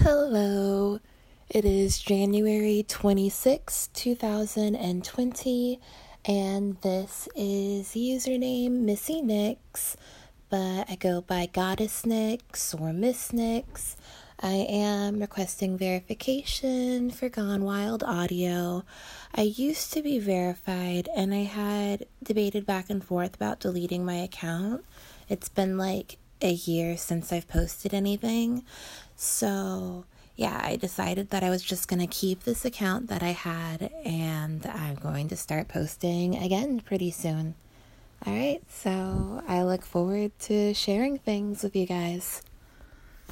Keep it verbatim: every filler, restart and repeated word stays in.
Hello, it is January twenty-sixth, two thousand twenty, and this is username Missy Nix, but I go by Goddess Nix or Miss Nix. I am requesting verification for Gone Wild Audio. I used to be verified, and I had debated back and forth about deleting my account. It's been like a year since I've posted anything. So, yeah, I decided that I was just going to keep this account that I had, and I'm going to start posting again pretty soon. Alright, so I look forward to sharing things with you guys.